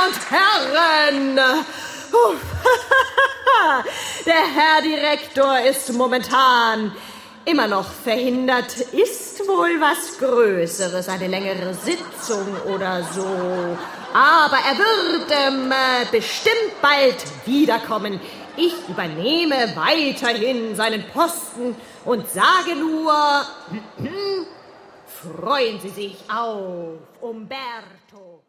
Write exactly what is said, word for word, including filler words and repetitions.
und Herren, der Herr Direktor ist momentan immer noch verhindert. Ist wohl was Größeres, eine längere Sitzung oder so. Aber er wird ähm, bestimmt bald wiederkommen. Ich übernehme weiterhin seinen Posten und sage nur, freuen Sie sich auf Umberto.